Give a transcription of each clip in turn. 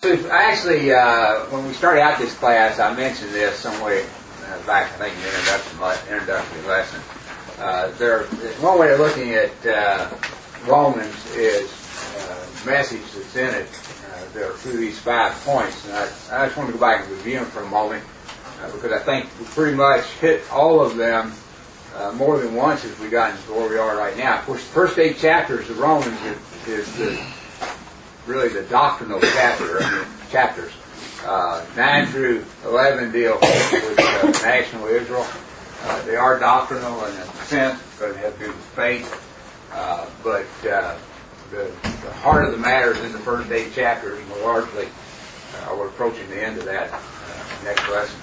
actually, when we started out this class, I mentioned this somewhere back, I think, in the introductory lesson. One way of looking at Romans is the message that's in it. There are through these 5 points, and I just want to go back and review them for a moment because I think we pretty much hit all of them more than once as we got into where we are right now. Of course, the first 8 chapters of Romans is really the doctrinal chapters. 9 through 11 deal with national Israel. They are doctrinal in a sense because they have to do with faith, but the heart of the matter is in the first 8 chapters, and largely we're approaching the end of that next lesson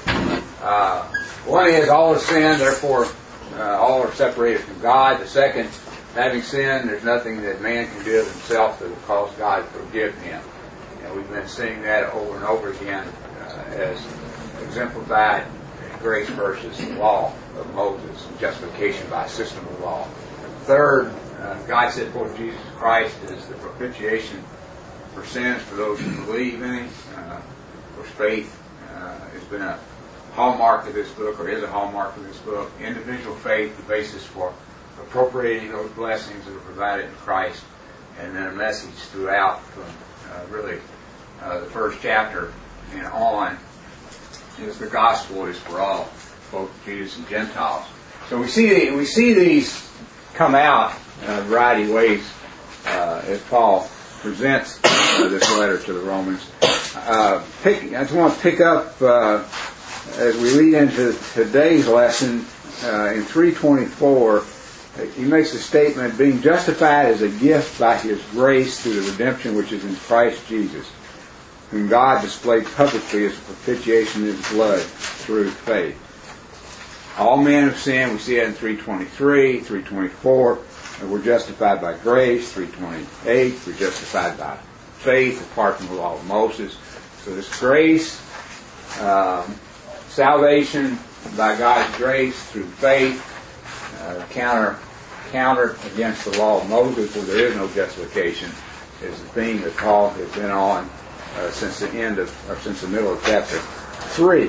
or 2. One is all have sinned, therefore all are separated from God. The second, having sinned, there's nothing that man can do of himself that will cause God to forgive him. And we've been seeing that over and over again as exemplified in grace versus the law of Moses, justification by system of law. Third, God set forth Jesus Christ as the propitiation for sins for those who believe in Him. Of course, faith has been a hallmark of this book, or is a hallmark of this book. Individual faith, the basis for appropriating those blessings that are provided in Christ, and then a message throughout from really the first chapter and on is the gospel is for all, both Jews and Gentiles. So we see these come out in a variety of ways as Paul presents this letter to the Romans. I just want to pick up as we lead into today's lesson in 3:24. He makes a statement, being justified as a gift by His grace through the redemption which is in Christ Jesus, whom God displayed publicly as a propitiation in His blood through faith. All men have sinned. We see that in 3:23, 3:24. We're justified by grace. 3:28. We're justified by faith apart from the law of Moses. So this grace, salvation by God's grace through faith, counter against the law of Moses, where there is no justification, is the theme that Paul has been on since the middle of chapter 3.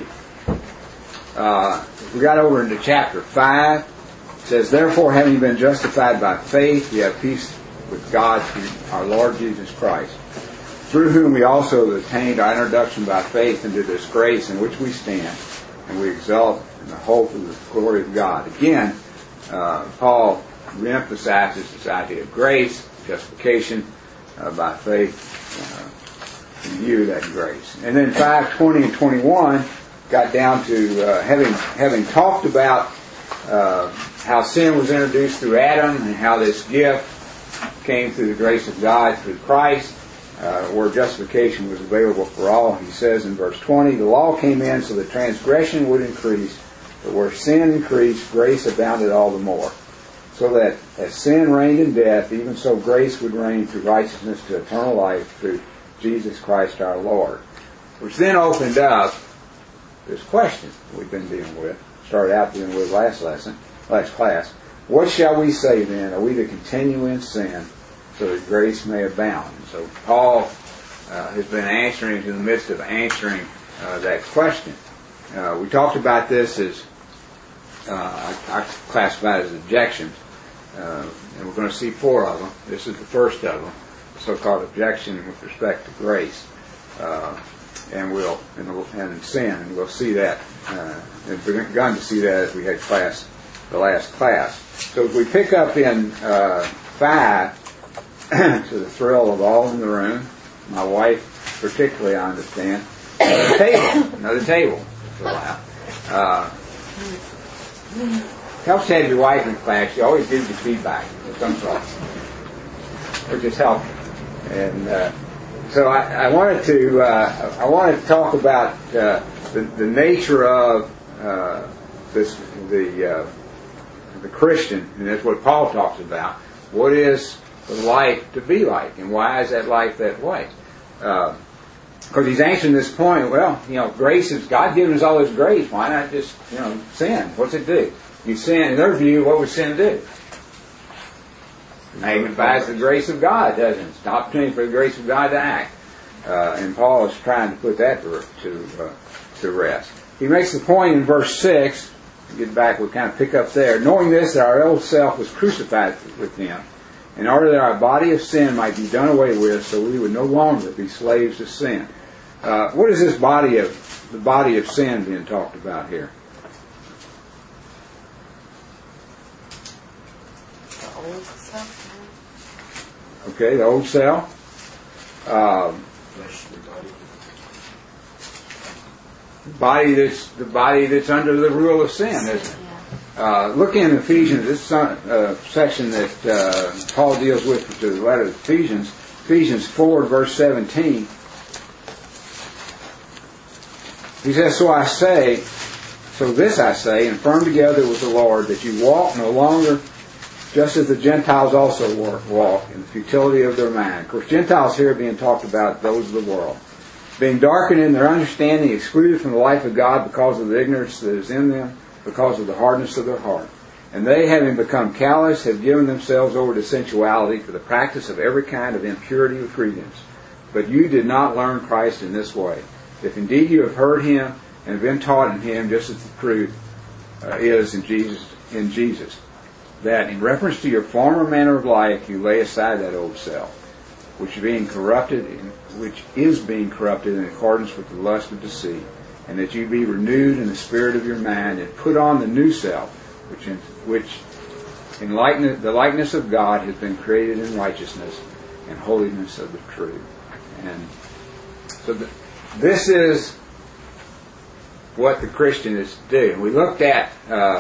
We got over into chapter 5. It says, therefore, having been justified by faith, we have peace with God through our Lord Jesus Christ, through whom we also obtained our introduction by faith into this grace in which we stand, and we exult in the hope of the glory of God. Again, Paul reemphasizes this idea of grace, justification by faith, in view of that grace. And then 5:20 and 21 got down to having talked about how sin was introduced through Adam and how this gift came through the grace of God through Christ, where justification was available for all. He says in verse 20, the law came in so that transgression would increase, but where sin increased, grace abounded all the more. So that as sin reigned in death, even so grace would reign through righteousness to eternal life through Jesus Christ our Lord. Which then opened up this question we've been dealing with, started out dealing with last class. What shall we say then? Are we to continue in sin so that grace may abound? And so Paul has been answering, in the midst of answering that question. We talked about this as I classified as objections, and we're going to see 4 of them. This is the first of them, the so-called objection with respect to grace, and sin, and we'll see that. And we've begun to see that as we had the last class. So if we pick up in 5, to the thrill of all in the room, my wife particularly, I understand, another table for a while. Helps to have your wife in class. She always gives you feedback of some sort, which is helpful. And so I wanted to talk about the nature of the Christian, and that's what Paul talks about. What is the life to be like, and why is that life that way? Because he's answering this point. Well, grace is God giving us all His grace. Why not just sin? What's it do? You sin, in their view, what would sin do? Magnifies the grace of God, doesn't it? It's an opportunity for the grace of God to act. And Paul is trying to put that to rest. He makes the point in verse 6, get back, we'll kind of pick up there. Knowing this, that our old self was crucified with him, in order that our body of sin might be done away with, so we would no longer be slaves to sin. What is this body of sin being talked about here? The old self. Okay, the old self. The body that's under the rule of sin, isn't it? Look in Ephesians, this section that Paul deals with to the letter of Ephesians 4, verse 17. He says, So this I say, and firm together with the Lord, that you walk no longer just as the Gentiles also walk in the futility of their mind. Of course, Gentiles here are being talked about, those of the world. Being darkened in their understanding, excluded from the life of God because of the ignorance that is in them, because of the hardness of their heart. And they, having become callous, have given themselves over to sensuality for the practice of every kind of impurity with greediness. But you did not learn Christ in this way. If indeed you have heard Him and have been taught in Him, just as the truth is in Jesus, that in reference to your former manner of life you lay aside that old self, which is being corrupted in accordance with the lust of deceit, and that you be renewed in the spirit of your mind, and put on the new self, which in the likeness of God has been created in righteousness and holiness of the truth. And so this is what the Christian is to do. And we looked at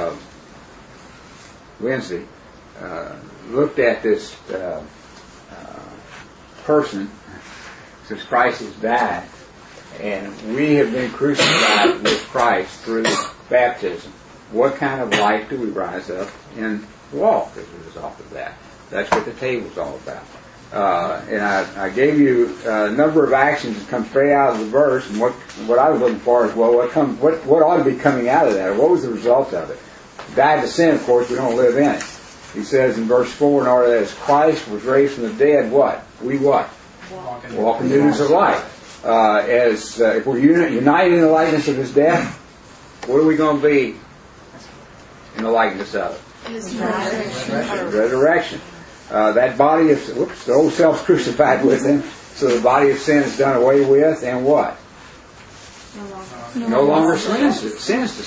Wednesday, looked at this person, since Christ has died, and we have been crucified with Christ through baptism. What kind of life do we rise up and walk as a result of that? That's what the table's all about. And I gave you a number of actions that come straight out of the verse, and what I was looking for is, well, what ought to be coming out of that, or what was the result of it? Died to sin, of course, we don't live in it. He says in verse 4, in order that as Christ was raised from the dead, what? We what? Walk in newness of life. If we're united in the likeness of His death, what are we going to be in the likeness of? His resurrection. That body of, the old self's crucified with Him, so the body of sin is done away with, and what? No longer slaves to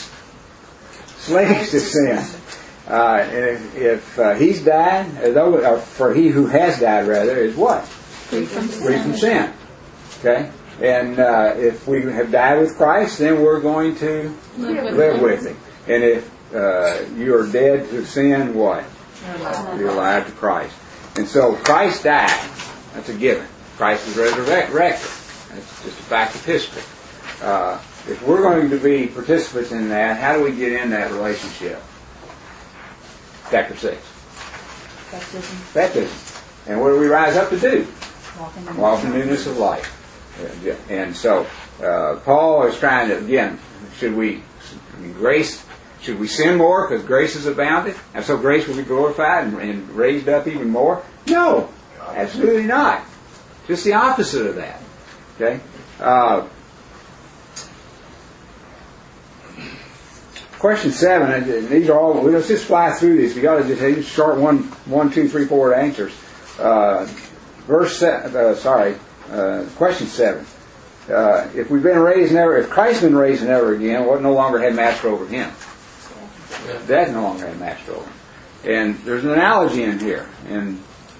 sin. And if He's died, or for he who has died, rather, is what? Free from sin. Okay? And if we have died with Christ, then we're going to live with Him. And if you are dead to sin, what? You're alive to Christ. And so Christ died. That's a given. Christ is resurrected. That's just a fact of history. If we're going to be participants in that, how do we get in that relationship? Chapter 6. Baptism. And what do we rise up to do? Walk in newness of life. And so Paul is trying to, again, should we sin more because grace is abounded? And so grace will be glorified and raised up even more? No, absolutely not. Just the opposite of that. Okay? Question 7, and these are all, let's just fly through these. We got to just short 1, 2, 3, 4 answers. Question 7. If Christ's been raised never again, what no longer had master over Him? Death no longer had master over Him. And there's an analogy in here. And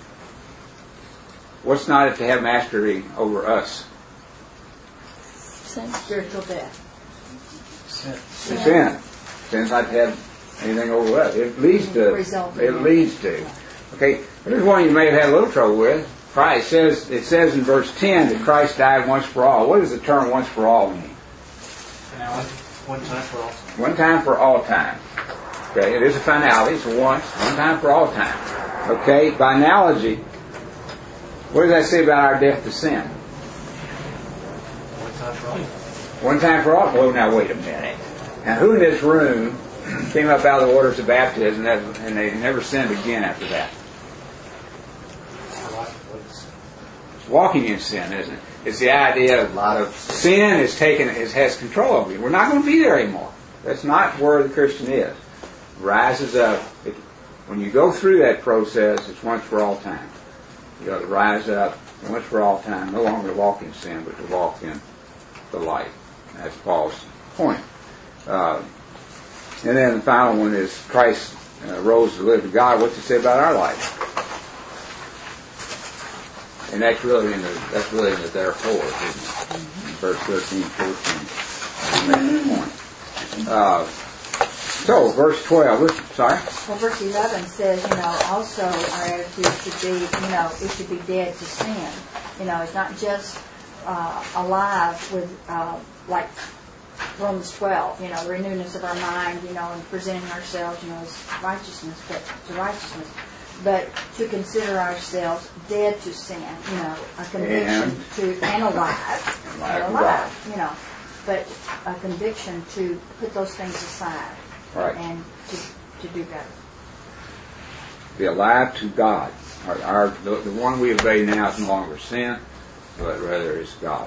what's not to have mastery over us? Sin. Spiritual death. Sin. Sin's not to have anything over us. It leads to. Okay, here's one you may have had a little trouble with. Christ says, it says in verse 10 that Christ died once for all. What does the term once for all mean? One time for all time. One time for all time. Okay, it is a finality. It's one time for all time. Okay, by analogy, what does that say about our death to sin? One time for all. One time for all? Well, now wait a minute. Now, who in this room came up out of the waters of baptism and they never sinned again after that? It's walking in sin, isn't it? It's the idea of sin has control over you. We're not going to be there anymore. That's not where the Christian is. Rises up. When you go through that process, it's once for all time. You got to rise up once for all time, no longer to walk in sin, but to walk in the light. That's Paul's point. And then the final one is Christ rose to live to God. What's it say about our life? And that's really in the therefore, isn't it? Verse 13, 14. So, verse 12. Sorry? Well, verse 11 says, also our attitude should be, it should be dead to sin. It's not just alive with, like Romans 12, the renewness of our mind, and presenting ourselves, as righteousness, but to consider ourselves dead to sin, a conviction and alive, but a conviction to put those things aside, right, and to do better. Be alive to God. The one we obey now is no longer sin, but rather is God.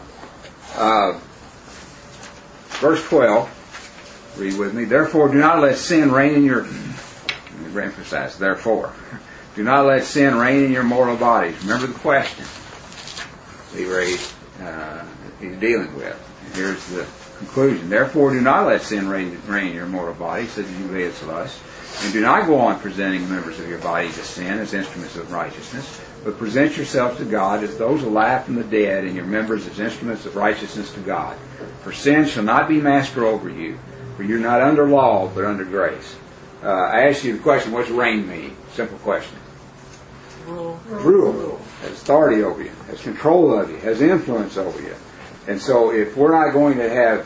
Verse 12, read with me. Therefore, do not let sin reign in your... Let me emphasize, therefore. Do not let sin reign in your mortal bodies. Remember the question he's dealing with. And here's the conclusion. Therefore, do not let sin reign in your mortal bodies, so that you obey its lust. And do not go on presenting members of your body to sin as instruments of righteousness, but present yourselves to God as those alive from the dead, and your members as instruments of righteousness to God. For sin shall not be master over you, for you're not under law, but under grace. I asked you the question, what's reign mean? Simple question. Rule. Has authority over you, has control of you, has influence over you. And so if we're not going to have,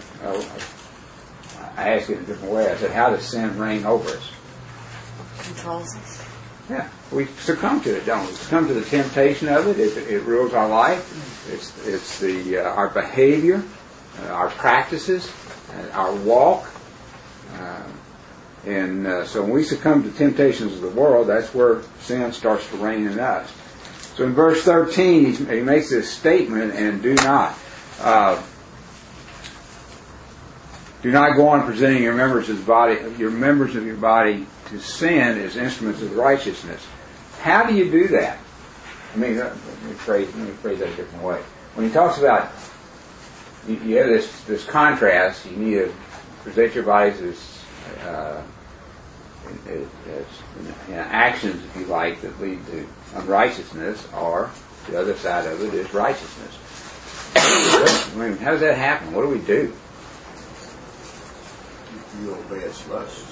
I asked it in a different way, I said, how does sin reign over us? Controls us. Yeah, we succumb to it, don't we? We succumb to the temptation of it. It rules our life. It's our behavior, our practices, our walk. So when we succumb to temptations of the world, that's where sin starts to reign in us. So in verse 13, he makes this statement, and do not go on presenting your members of your body to sin as instruments of righteousness. How do you do that? Let me phrase that a different way. When he talks about, you have this contrast, you need to present your bodies as actions, if you like, that lead to unrighteousness, or the other side of it is righteousness. How does that happen? What do we do? You obey its lusts.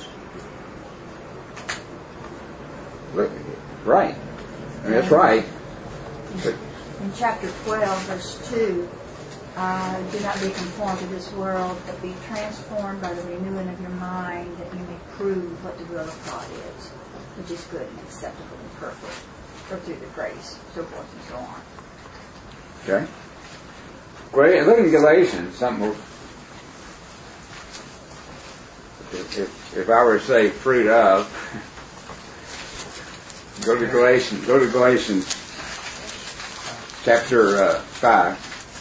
Right. That's right. In chapter 12, verse 2, do not be conformed to this world, but be transformed by the renewing of your mind, that you may prove what the will of God is, which is good and acceptable and perfect, or through the grace, so forth and so on. Okay. Great. Look at Galatians. If I were to say fruit of, go to Galatians chapter 5.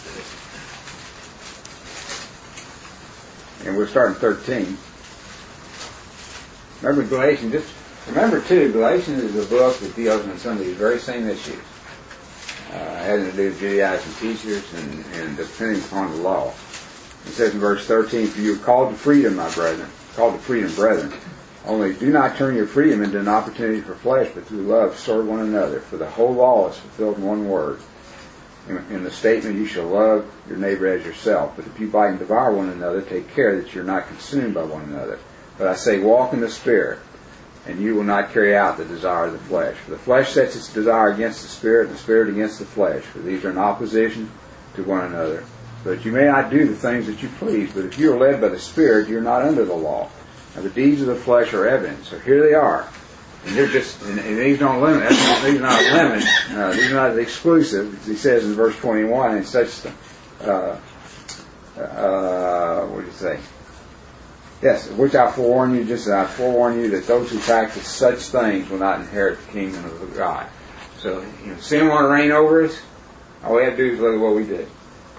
And we're starting 13. Remember Galatians, Galatians is a book that deals with some of these very same issues. Having to do with Judaizing teachers and depending upon the law. It says in verse 13, for you are called to freedom, my brethren. Called to freedom, brethren. Only do not turn your freedom into an opportunity for flesh, but through love serve one another. For the whole law is fulfilled in one word. In the statement, you shall love your neighbor as yourself. But if you bite and devour one another, take care that you're not consumed by one another. But I say, walk in the Spirit, and you will not carry out the desire of the flesh. For the flesh sets its desire against the Spirit, and the Spirit against the flesh. For these are in opposition to one another. So that you may not do the things that you please. But if you are led by the Spirit, you are not under the law. Now the deeds of the flesh are evident. So here they are. And they're just, and these don't limit. These are not limit. These are not exclusive. He says in verse 21, and such. What do you say? Yes, which I forewarn you, just as I forewarn you, that those who practice such things will not inherit the kingdom of God. So, sin want to reign over us. All we have to do is look at what we did.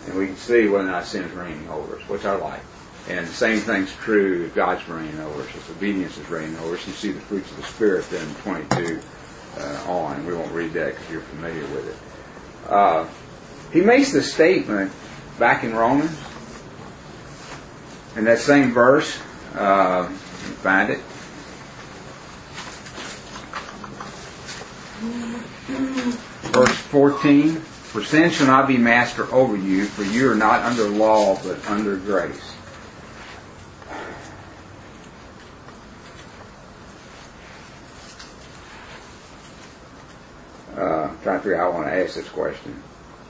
and we can see whether or not sin is reigning over us, which I like. And the same thing's true if God's reigning over us, if obedience is reigning over us. You see the fruits of the Spirit then 22 on. We won't read that because you're familiar with it. He makes the statement back in Romans, in that same verse, you find it. Verse 14, for sin shall not be master over you, for you are not under law, but under grace. Trying to figure out how I want to ask this question.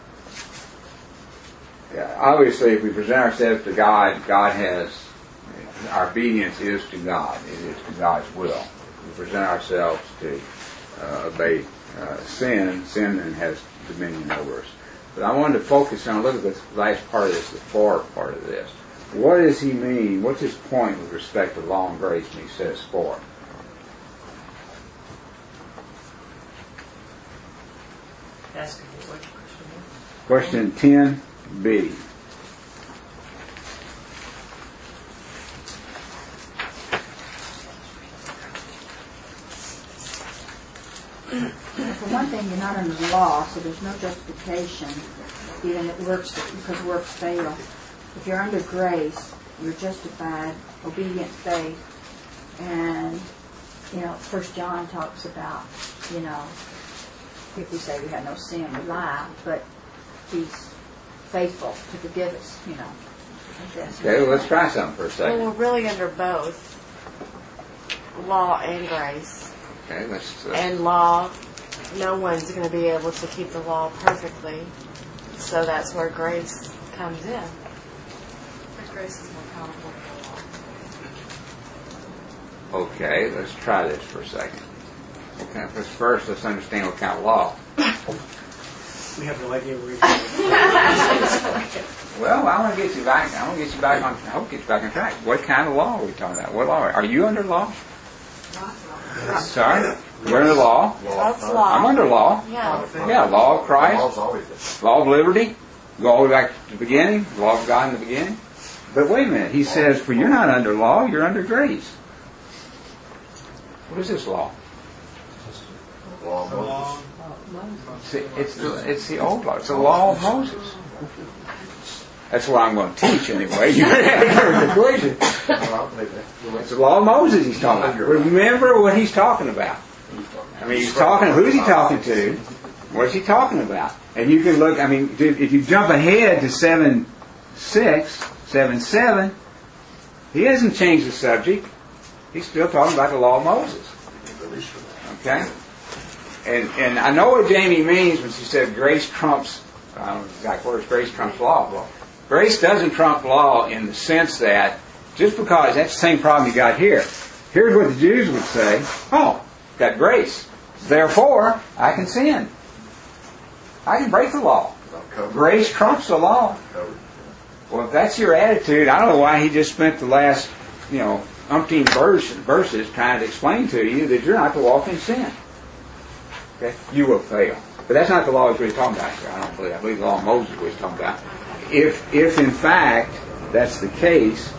Yeah, obviously, if we present ourselves to God, God has, our obedience is to God. It is to God's will. If we present ourselves to obey sin then has dominion over us. But I wanted to focus on, look at this last part of this, the for part of this. What does he mean? What's his point with respect to law and grace when he says for? Ask what question? Question 10b. For one thing, you're not under the law, so there's no justification, even it works because works fail. If you're under grace, you're justified, obedient faith, and 1 John talks about, if we say we have no sin, we lie, but He's faithful to forgive us, Okay, well, let's try something for a second. Well, we're really under both law and grace. Okay, let's. And law, no one's going to be able to keep the law perfectly, so that's where grace comes in. But grace is more powerful than the law. Okay, let's try this for a second. Okay, first let's understand what kind of law. We have no idea where he's going. Well, I want to get you back. I hope get you back on track. What kind of law are we talking about? What law? Are you under law? Sorry? You're under law? That's law. I'm under law. Yeah. Yeah, law of Christ. Law of liberty. Go all the way back to the beginning. Law of God in the beginning. But wait a minute. He says, for you're not under law, you're under grace. What is this law? It's the old law. It's the law of Moses. That's what I'm going to teach anyway. You're going to have to hear the conclusion. It's the law of Moses he's talking about. Remember what he's talking about. I mean, he's talking, who's he talking to? What's he talking about? And you can look, if you jump ahead to 7:6, 7:7, he hasn't changed the subject. He's still talking about the law of Moses. Okay? And I know what Jamie means when she said grace trumps, I don't know exactly words, grace trumps law. Well, grace doesn't trump law in the sense that just because that's the same problem you got here. Here's what the Jews would say, got grace. Therefore, I can sin. I can break the law. Grace trumps the law. Well, if that's your attitude, I don't know why he just spent the last, umpteen verses trying to explain to you that you're not to walk in sin. Okay? You will fail. But that's not the law he's really talking about here. I believe the law of Moses was talking about. If in fact that's the case,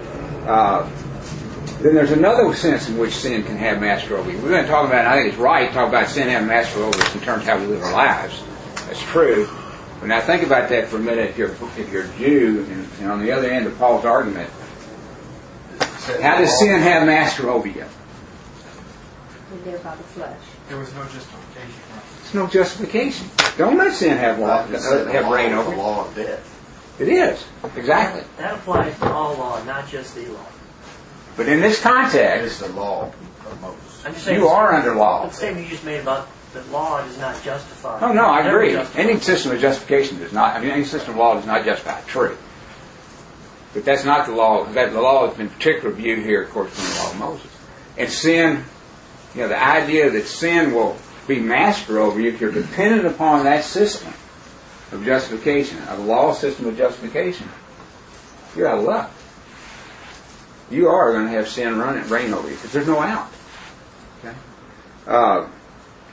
then there's another sense in which sin can have master over you. We're going to talk about, I think it's right to talk about sin having master over us in terms of how we live our lives. That's true. But now think about that for a minute if you're a Jew, and on the other end of Paul's argument, how does sin have master over you? We live by the flesh. There was no justification. There's no justification. Don't let sin have reign over you. The law of death. It is. Exactly. That applies to all law, not just the law. But in this context, It's the law of Moses. I'm just saying, you are under law. The statement you just made about the law does not justify. Oh, no, I Never agree. justify. Any system of justification does not, any system of law does not justify. True. But that's not the law. The law has been particular view here, of course, from the law of Moses. And sin, the idea that sin will be master over you if you're dependent upon that system of justification, a law system of justification, you're out of luck. You are going to have sin reign over you because there's no out. Okay?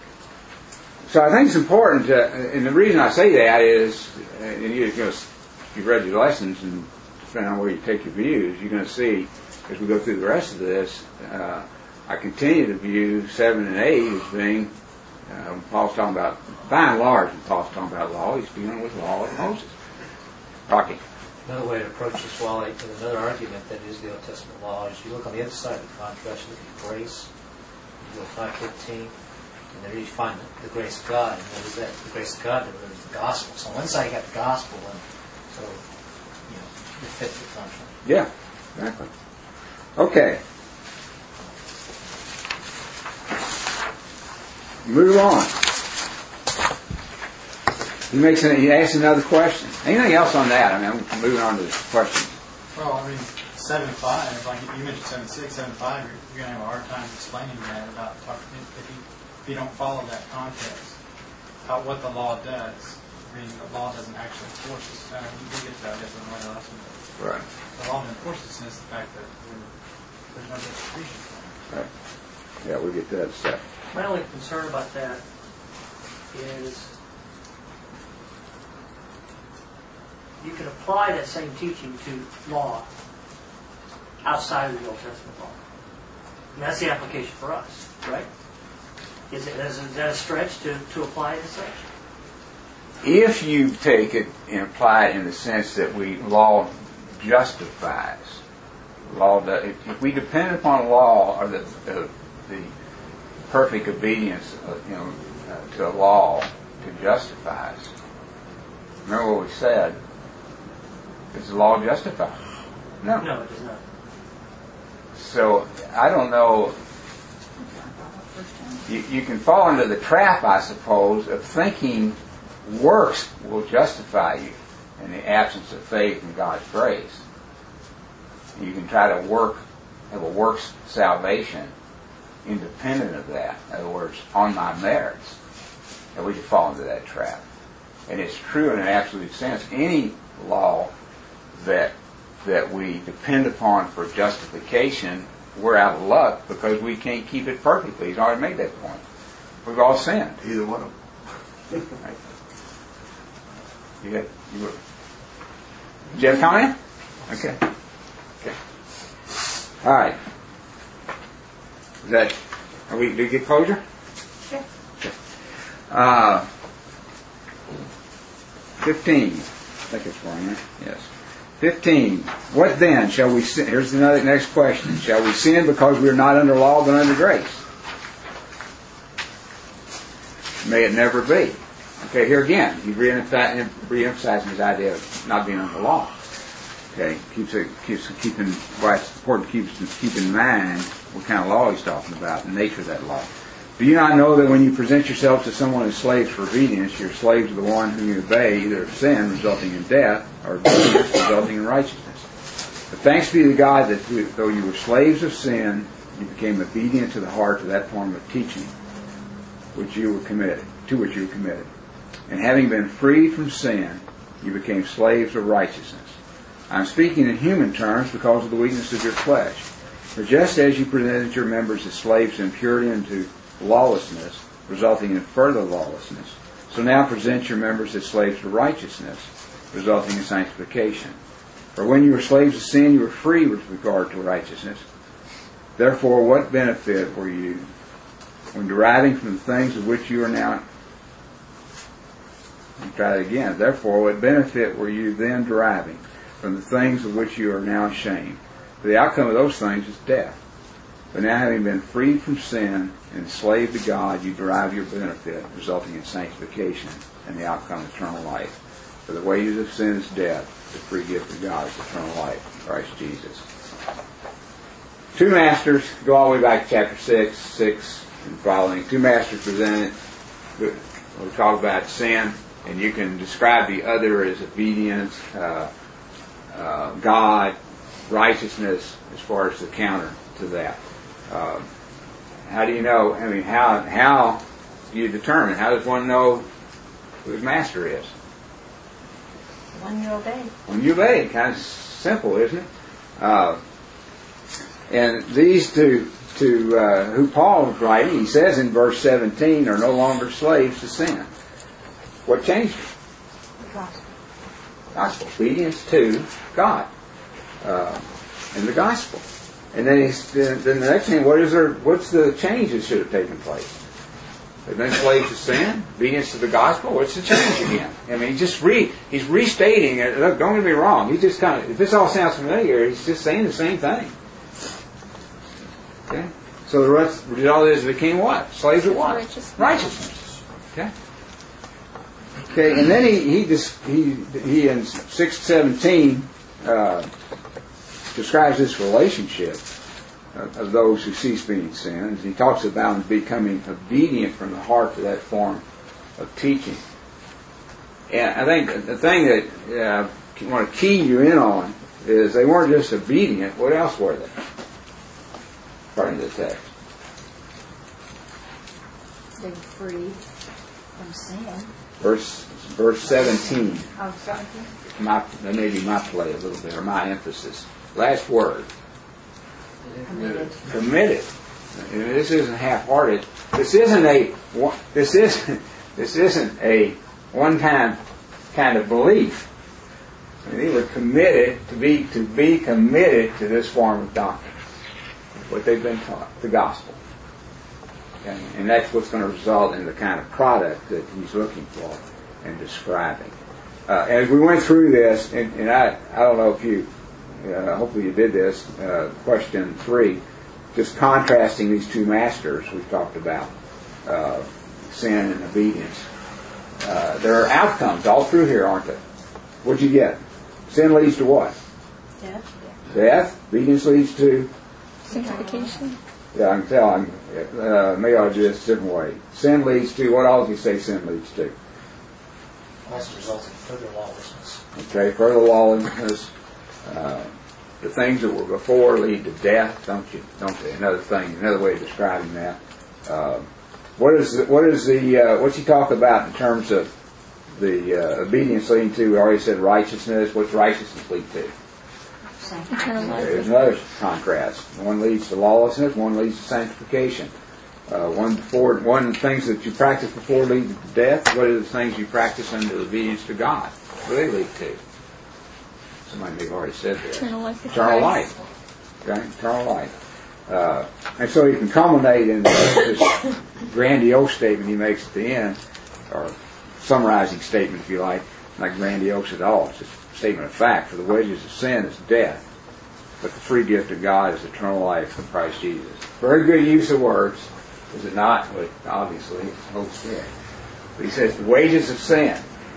So I think it's important to, and the reason I say that is, and if you've read your lessons and depending on where you take your views, you're going to see as we go through the rest of this, I continue to view 7 and 8 as being, Paul's talking about, by and large, when Paul's talking about law, he's dealing with law of Moses. Rocky. Another way to approach this, Wally, and another argument that is the Old Testament law, is you look on the other side of the contrast, you look at grace, you go 5:15, and there you find the grace of God. And what is that? The grace of God, there is the gospel. So on one side you got the gospel, and so, you fit the contrast. Yeah, exactly. Okay. Move on. He asks another question. Anything else on that? I mean, I'm moving on to the question. Well, I mean, 7 and 5, like you mentioned 7 and 6, 7 and 5, you're going to have a hard time explaining that about if you don't follow that context, about what the law does. I mean, the law doesn't actually enforce this. You do get to that in another lesson. Right. The law enforces is the fact that there's no distribution. Right. Yeah, we'll get to that in a second. My only concern about that is you can apply that same teaching to law outside of the Old Testament law. And that's the application for us, right? Is that a stretch to apply it as such? If you take it and apply it in the sense that law justifies, if we depend upon law or the perfect obedience, to a law to justify us, remember what we said? Does the law justify? No. No, it does not. So I don't know. You can fall into the trap, I suppose, of thinking works will justify you in the absence of faith in God's grace. You can try to have a works salvation independent of that. In other words, on my merits. And we can fall into that trap. And it's true in an absolute sense. Any law that we depend upon for justification, we're out of luck because we can't keep it perfectly. He's already made that point. We've all sinned. Either one of them. Right. Did you have a comment? Okay. All right. Did we get closure? Sure. Okay. 15. I think it's wrong, right? Yes. 15. What then? Shall we sin? Here's the next question. Shall we sin because we are not under law but under grace? May it never be. Okay, here again, he's re-emphasizing his idea of not being under law. Okay, keeping why it's important to keep in mind what kind of law he's talking about, the nature of that law. Do you not know that when you present yourselves to someone as slaves for obedience, you're slaves of the one whom you obey, either of sin, resulting in death, or obedience, resulting in righteousness? But thanks be to God that though you were slaves of sin, you became obedient to the heart of that form of teaching to which you were committed. And having been freed from sin, you became slaves of righteousness. I'm speaking in human terms because of the weakness of your flesh. For just as you presented your members as slaves to impurity and to lawlessness, resulting in further lawlessness, so now present your members as slaves to righteousness, resulting in sanctification. For when you were slaves of sin, you were free with regard to righteousness. Therefore, what benefit were you when deriving from the things of which you are now... Let me try that again. Therefore, what benefit were you then deriving from the things of which you are now ashamed? For the outcome of those things is death. But now having been freed from sin and enslaved to God, you derive your benefit, resulting in sanctification, and the outcome is eternal life. For the wages of sin is death, the free gift of God is eternal life in Christ Jesus. Two masters, go all the way back to chapter 6 and following. Two masters presented. We talk about sin, and you can describe the other as obedience, God, righteousness, as far as the counter to that. How do you know? I mean, how do you determine? How does one know who his master is? When you obey. When you obey. Kind of simple, isn't it? And these two who Paul is writing, he says in verse 17, are no longer slaves to sin. What changed it? The gospel. gospel. Obedience to God in the gospel. And then the next thing, what's the change that should have taken place? They've been slaves to sin, obedience to the gospel. What's the change again? I mean, he's restating it. Look, don't get me wrong. He's just kind of, if this all sounds familiar, he's just saying the same thing. Okay? So the result is the king what? Slaves of what? Righteousness. Okay? Okay, and then he in 6:17 describes this relationship of those who cease being sins. He talks about becoming obedient from the heart to that form of teaching. And I think the thing that I want to key you in on is they weren't just obedient. What else were they? According to the text. They were freed from sin. Verse 17. Oh, 17? That may be my play a little bit, or my emphasis. Last word. Committed. This isn't half-hearted. This isn't a one-time kind of belief. I mean, they were committed to be committed to this form of doctrine, what they've been taught, the gospel. Okay? And that's what's going to result in the kind of product that he's looking for and describing. As we went through this, and I don't know if you, hopefully you did this, question 3, just contrasting these two masters we've talked about, sin and obedience. There are outcomes all through here, aren't there? What'd you get? Sin leads to what? Death. Death. Obedience leads to? Sanctification. Yeah, I can tell. Maybe I'll do this a different way. Sin leads to, what all do you say sin leads to? Also results in further lawlessness. Okay, further lawlessness. The things that were before lead to death, don't you? Another way of describing that. What's he talk about in terms of the obedience leading to? We already said righteousness. What's righteousness lead to? Eternal life. There's another contrast. One leads to lawlessness. One leads to sanctification. One of the things that you practice before lead to death. What are the things you practice under obedience to God? What do they lead to? Somebody may have already said that. Eternal life. Eternal life. Okay, eternal life. And so you can culminate in this grandiose statement he makes at the end, or summarizing statement if you like, not grandiose at all. It's just a statement of fact. For the wages of sin is death, but the free gift of God is eternal life in Christ Jesus. Very good use of words, is it not? But obviously, it's Holy Spirit. But he says the wages of sin.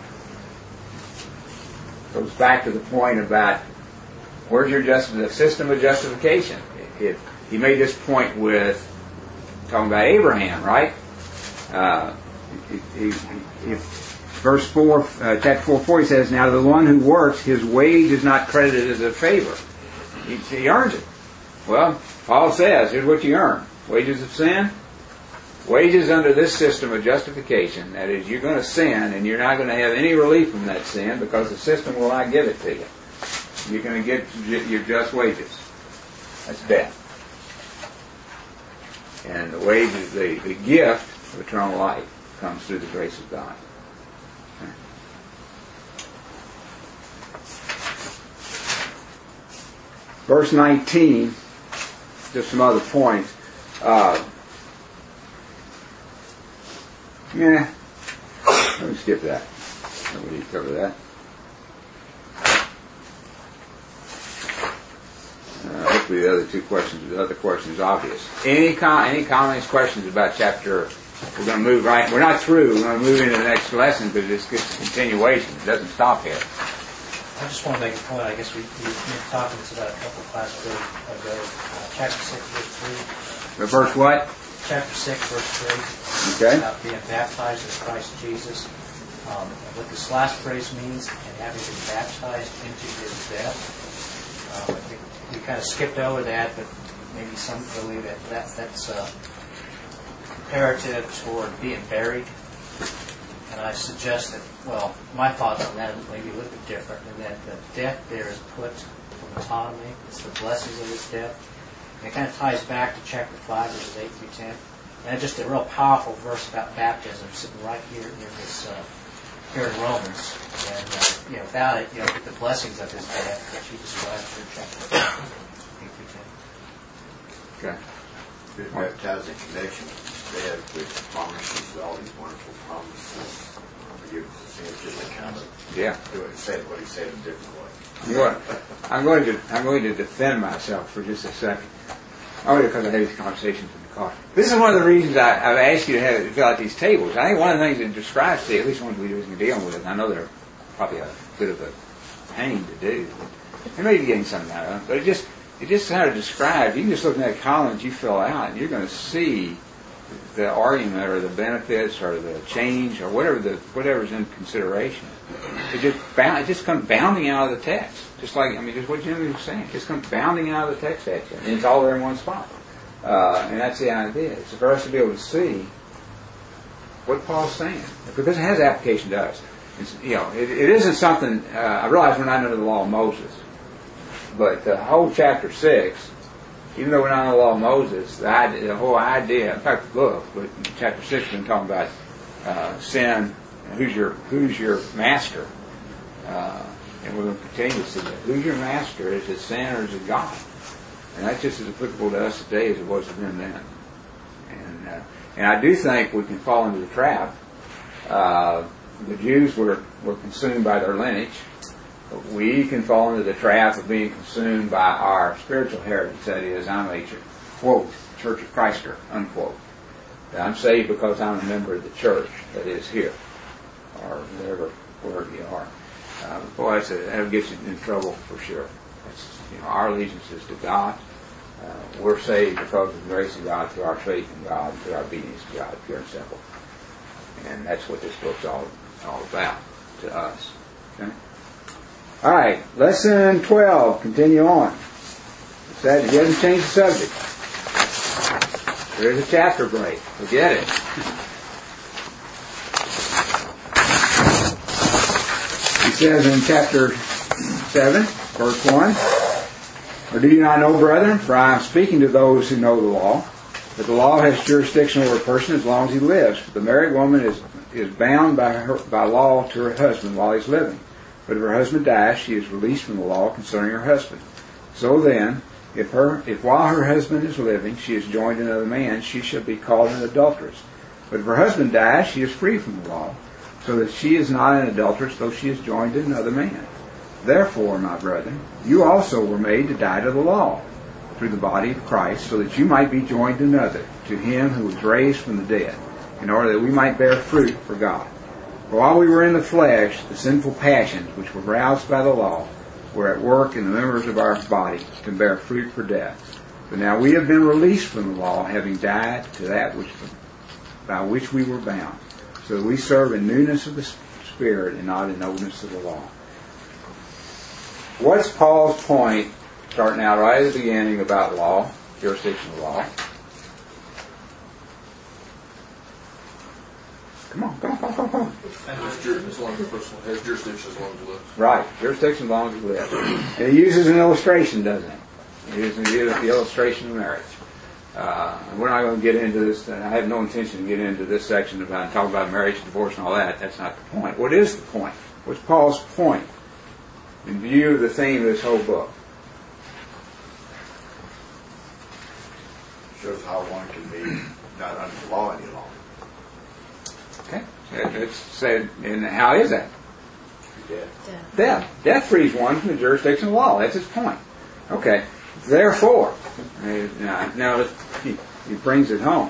Goes back to the point about where's the system of justification. He made this point with talking about Abraham, right? Verse 4, chapter 4, he says, "Now to the one who works, his wage is not credited as a favor." He earns it. Well, Paul says, here's what you earn. Wages of sin. Wages under this system of justification, that is, you're going to sin and you're not going to have any relief from that sin because the system will not give it to you. You're going to get your just wages. That's death. And the wages, the gift of eternal life comes through the grace of God. Verse 19, just some other points. Let me skip that. We need to cover that. Hopefully the other question is obvious. Any comments, questions about chapter? We're going to move right. We're not through. We're going to move into the next lesson because it's a continuation. It doesn't stop here. I just want to make a point. I guess we were talking about a couple of classes ago. Chapter 6, verse 3. Verse what? Chapter 6, verse 3. Okay. About being baptized in Christ Jesus. What this last phrase means, and having been baptized into his death. I think we kind of skipped over that, but maybe some believe that's imperative toward being buried. And I suggest that, well, my thoughts on that may be a little bit different, in that the death there is put from autonomy. It's the blessings of his death. And it kind of ties back to chapter 5, verses 8 through 10. And it's just a real powerful verse about baptism sitting right here in this here in Romans, and without it, get the blessings of his death that she described in chapter 8 through 10. Okay. It ties in connection instead with promises, all these wonderful promises. Forgiveness of sins, just to kind of Yeah. do it, say what he said in a different way. You know what? I'm going to defend myself for just a second. Only because I had these conversations in the car. This is one of the reasons I've asked you to fill out these tables. I think one of the things that describes to you, at least ones we've been dealing with, and I know they're probably a bit of a pain to do. You may be getting something out of them, but it just kind of describes. You can just look at that column that you fill out, and you're going to see the argument or the benefits or the change or whatever's in consideration. It just comes bounding out of the text. Just what Jimmy was saying. It just comes bounding out of the text at you. And it's all there in one spot. And that's the idea. It's for us to be able to see what Paul's saying. Because it has application to us. It isn't something, I realize we're not under the law of Moses. But the whole chapter 6, even though we're not under the law of Moses, the whole idea, in fact, look, but chapter 6 has been talking about sin, and who's your master. And we're going to continue to see that. Who's your master? Is it sin or is it God? And that's just as applicable to us today as it was to them then. And I do think we can fall into the trap. The Jews were consumed by their lineage. We can fall into the trap of being consumed by our spiritual heritage. That is, I'm a, quote, Church of Christer, unquote. I'm saved because I'm a member of the church that is here, or wherever you are. Boy, that gets you in trouble for sure. Our allegiance is to God. We're saved because of the grace of God, through our faith in God, and through our obedience to God, pure and simple. And that's what this book's all about to us. Okay? All right, lesson 12. Continue on. It said he hasn't changed the subject. There's a chapter break. Forget it. He says in chapter 7, verse 1, or do you not know, brethren, for I am speaking to those who know the law, that the law has jurisdiction over a person as long as he lives. For the married woman is bound by law to her husband while he's living. But if her husband dies, she is released from the law concerning her husband. So then, if while her husband is living, she is joined to another man, she shall be called an adulteress. But if her husband dies, she is free from the law, so that she is not an adulteress, though she is joined to another man. Therefore, my brethren, you also were made to die to the law through the body of Christ, so that you might be joined to another, to him who was raised from the dead, in order that we might bear fruit for God. For while we were in the flesh, the sinful passions, which were roused by the law, were at work in the members of our body to bear fruit for death. But now we have been released from the law, having died to that by which we were bound, so that we serve in newness of the Spirit and not in oldness of the law. What's Paul's point, starting out right at the beginning about law, jurisdictional law? Come on. Has jurisdiction as long as you live. Right, jurisdiction as long as you live. And he uses an illustration, doesn't he? He uses the illustration of marriage. We're not going to get into this. I have no intention to get into this section about talking about marriage, divorce, and all that. That's not the point. What is the point? What's Paul's point in view of the theme of this whole book? Shows how one can be not under the law any longer. Okay. It's said, and how is that? Death. Death frees one from the jurisdiction of the law. That's his point. Okay. Therefore, now he brings it home.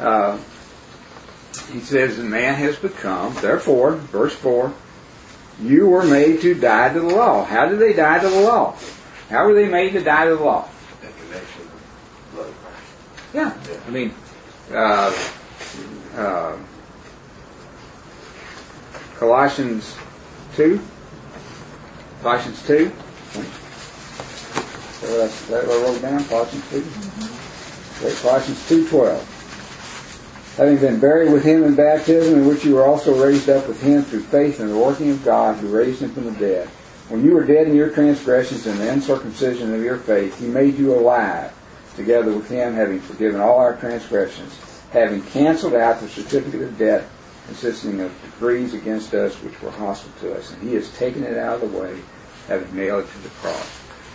He says, the man has become, therefore, verse 4, you were made to die to the law. How did they die to the law? How were they made to die to the law? In connection with blood of Christ. Yeah. I mean, Colossians 2. That what I wrote down? Colossians 2? Okay, Colossians 2:12. Having been buried with him in baptism, in which you were also raised up with him through faith in the working of God who raised him from the dead. When you were dead in your transgressions and the uncircumcision of your faith, he made you alive together with him, having forgiven all our transgressions, having canceled out the certificate of debt consisting of decrees against us which were hostile to us, and he has taken it out of the way, having nailed it to the cross.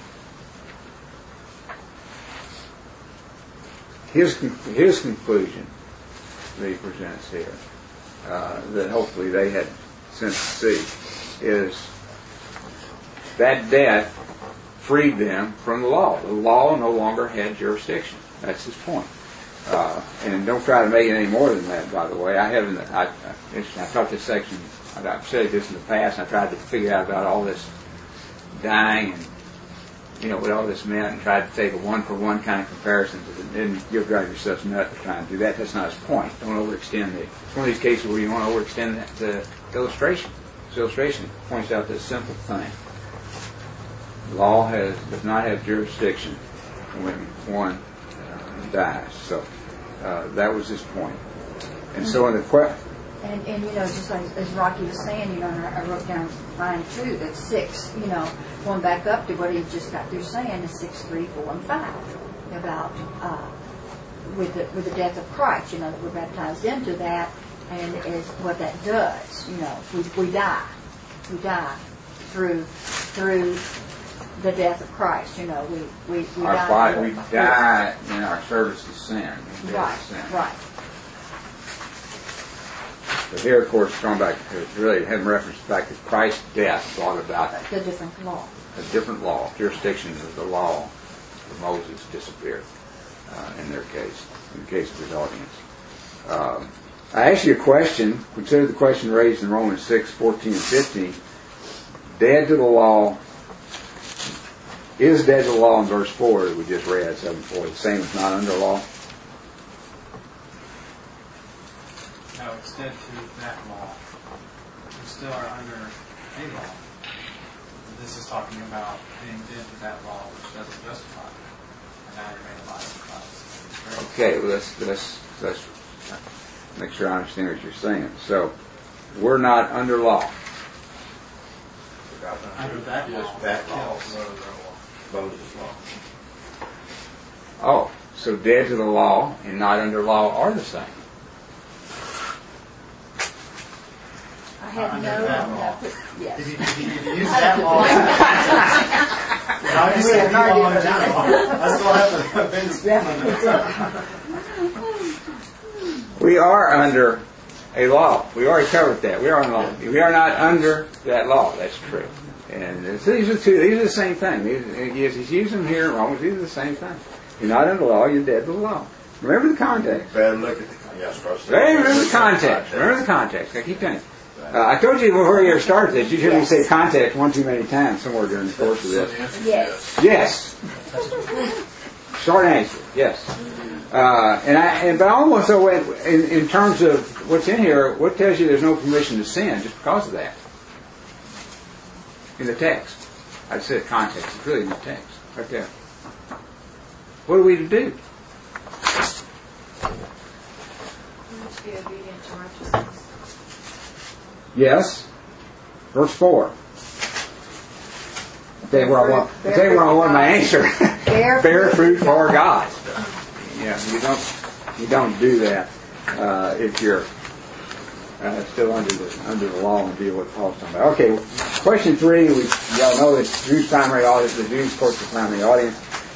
His conclusion that he presents here, that hopefully they had sense to see, is that death freed them from the law. The law no longer had jurisdiction. That's his point. And don't try to make it any more than that, by the way. I taught this section, I've said this in the past, and I tried to figure out about all this dying and, what all this meant, and tried to take a one-for-one kind of comparison, but then you'll drive yourself nuts for trying to do that. That's not his point. Don't overextend it. It's one of these cases where you want to overextend the illustration. This illustration points out this simple thing. Law does not have jurisdiction when one dies. So that was his point. And so in the question... And just like as Rocky was saying, and I wrote down line 2, that's 6, going back up to what he just got through saying is 6, 3, 4, and 5 about with the death of Christ, that we're baptized into that, and is what that does. We die through the death of Christ. We die in our service to sin. Right. But here, of course, going back to really having reference back to Christ's death brought about the different law. A different law. Jurisdiction of the law of Moses disappeared in their case, in the case of his audience. I asked you a question. Consider the question raised in Romans 6, 14 and 15. Dead to the law. Is dead to the law in verse 4 that we just read, 7:4, the same as not under law? No, it's dead to that law. We still are under a law. This is talking about being dead to that law, which doesn't justify it. And now you're made alive in Christ. Okay, well, let's make sure I understand what you're saying. So, we're not under law. Under that law. Yes, that law. Moses' law. Oh, so dead to the law and not under law are the same. I had no law. Yes. If you use that law, I just say no law in that law. I still have to bend We are under a law. We already covered that. We are under law. We are not under that law. That's true. And these are the same thing. He's using them here in Romans. These are the same thing. You're not under the law. You're dead to the law. Remember the context. Better look at the Remember the context. Remember the context. I keep telling you. I told you before you started this. You hear me say context one too many times somewhere during the course of this. Yes. Yes. Short answer. Yes. But I almost so in terms of what's in here, what tells you there's no permission to sin just because of that? In the text. I said context. It's really in the text. Right there. What are we to do? We must be obedient to righteousness. Yes. Verse 4. Tell you where I want my answer. Bear fruit for God. Yeah, you don't do that if you're still under the law and deal with Paul's talking about. Okay, question 3. Y'all know it's Jews' primary audience. The Jews, of course, the primary audience,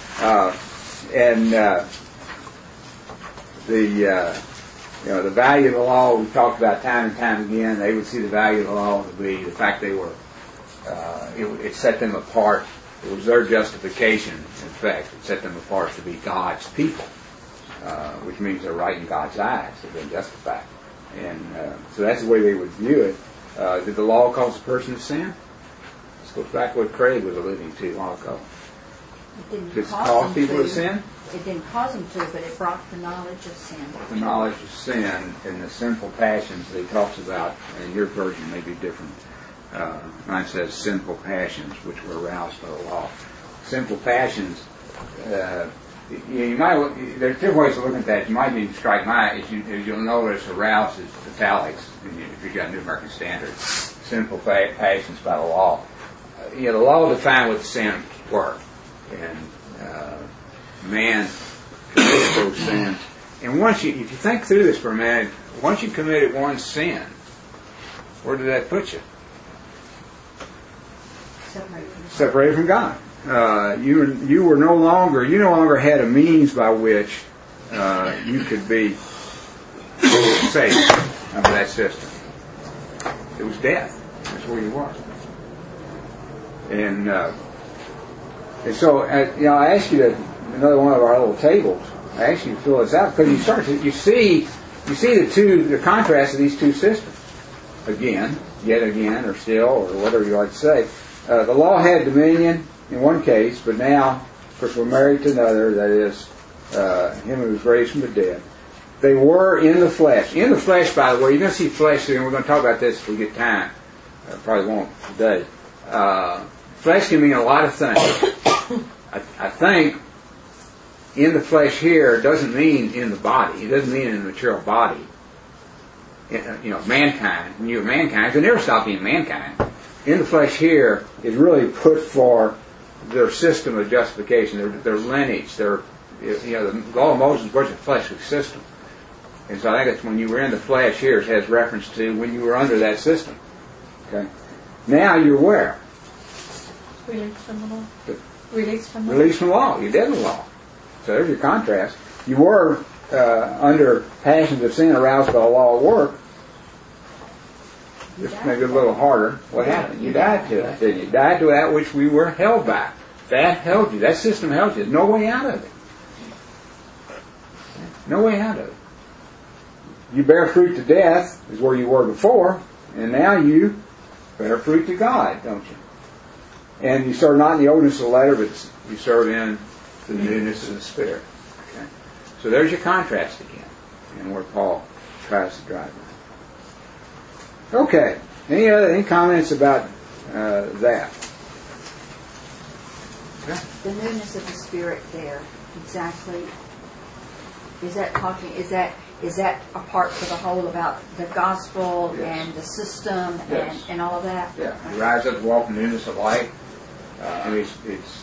the value of the law we talked about time and time again. They would see the value of the law to be the fact they were. It set them apart. It was their justification. In fact, it set them apart to be God's people, which means they're right in God's eyes. They've been justified. And so that's the way they would view it. Did the law cause a person to sin? This goes back to what Craig was alluding to a while ago. Did it cause people to sin? It didn't cause them to, but it brought the knowledge of sin. The knowledge of sin and the sinful passions that he talks about, and your version may be different. Mine says sinful passions which were aroused by the law. Sinful passions, you might. There's different ways of looking at that. You might even strike my eye, as you'll notice, aroused is italics if you've got New American Standard. Sinful passions by the law. The law defined what sin were, and man committed those sins, And once if you think through this for a minute, once you committed one sin, where did that put you? Separated from God. You no longer had a means by which you could be saved under that system. It was death. That's where you were. And so I asked you to another one of our little tables. I asked you to fill this out because you see the contrast of these two systems. Yet again, or still, or whatever you like to say. The law had dominion in one case, but now, of course, we're married to another, that is, him who was raised from the dead. They were in the flesh. In the flesh, by the way, you're going to see flesh, and we're going to talk about this if we get time. Probably won't today. Flesh can mean a lot of things. I think in the flesh here doesn't mean in the body. It doesn't mean in the material body. Mankind. When you're mankind, you never stop being mankind. In the flesh here is really put for their system of justification, their lineage, the law of Moses was a fleshly system. And so I think it's when you were in the flesh here, it has reference to when you were under that system. Okay. Now you're where? Released from the law. Released from the law. Released from the law. You're dead in the law. So there's your contrast. You were under passions of sin aroused by the law of work. Just maybe a little harder. What happened? You died to it, didn't you? You died to that which we were held by. That held you. That system held you. There's no way out of it. No way out of it. You bear fruit to death is where you were before, and now you bear fruit to God, don't you? And you serve not in the oldness of the letter, but you serve in the newness of the Spirit. Okay? So there's your contrast again, and where Paul tries to drive it. Okay. Any comments about that? Okay. The newness of the Spirit there, exactly. Is that a part for the whole about the gospel and the system and all of that? Yeah. You rise up to walk in the newness of life. It's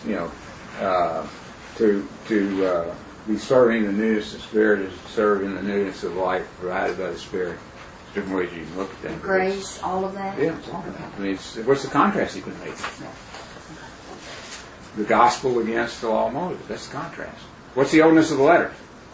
to be serving the newness of the Spirit is to serve in the newness of life provided by the Spirit. Different ways you can look at that. Grace, all of that? Yeah, it's all of that. I mean, what's the contrast you can make? The gospel against the law of Moses. That's the contrast. What's the oldness of the letter?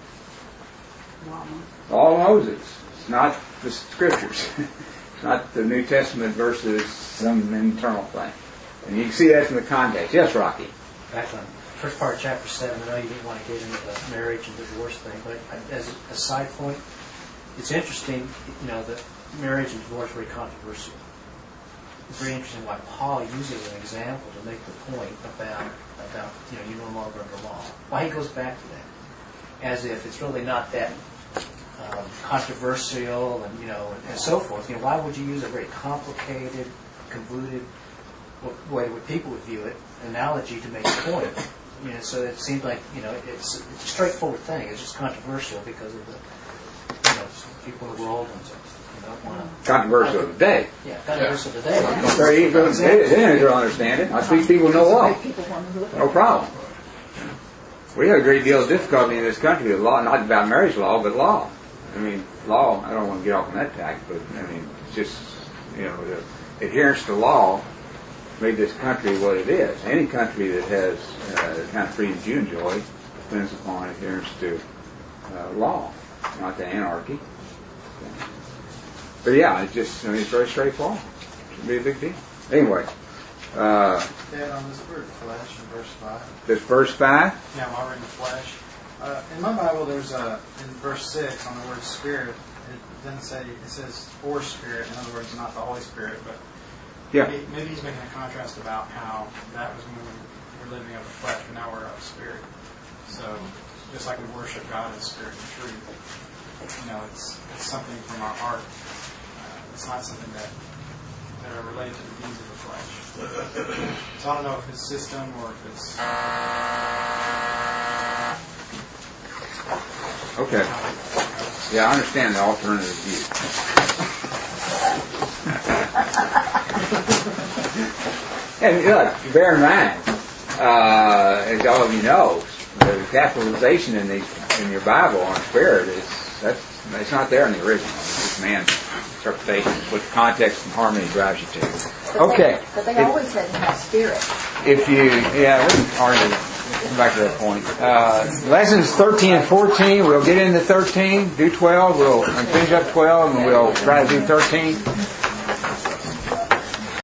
The law of Moses. It's not the Scriptures. It's not the New Testament versus some internal thing. And you can see that from the context. Yes, Rocky? Back on the first part of chapter 7, I know you didn't want to get into the marriage and divorce thing, but as a side point, it's interesting, that marriage and divorce are very controversial. It's very interesting why Paul uses an example to make the point about you're no longer under law. Why he goes back to that, as if it's really not that controversial and so forth. Why would you use a very complicated, convoluted way what people would view it analogy to make a point? So it seems like it's a straightforward thing. It's just controversial because of the people of the world and don't want to. Controversial today. Yeah, controversial today. They don't understand it. I speak people know law. No problem. We have a great deal of difficulty in this country with law, not about marriage law, but law. I mean, law, I don't want to get off on that tack, but it's just, the adherence to law made this country what it is. Any country that has the kind of freedoms you enjoy depends upon adherence to law, not to anarchy. But yeah, it's very straightforward. It shouldn't be a big deal. Anyway. Dad, on this word flesh in verse 5. This verse 5? Yeah, while we're in the flesh. In my Bible, there's in verse 6 on the word spirit, it doesn't say, it says or spirit. In other words, not the Holy Spirit, but maybe he's making a contrast about how that was when we were living of the flesh, but now we're of the spirit. So just like we worship God in spirit and truth, it's something from our heart. It's not something that are related to the deeds of the flesh. So I don't know if it's system or if it's... Okay. Yeah, I understand the alternative view. And look, bear in mind, as all of you know, the capitalization in your Bible on spirit it's not there in the original. It's just man's interpretation. It's what the context and harmony drives you to. Okay. But they always had to have spirit. If you, yeah, we can argue. Come back to that point. Lessons 13 and 14. We'll get into 13. Do 12. We'll finish up 12, and we'll try to do 13.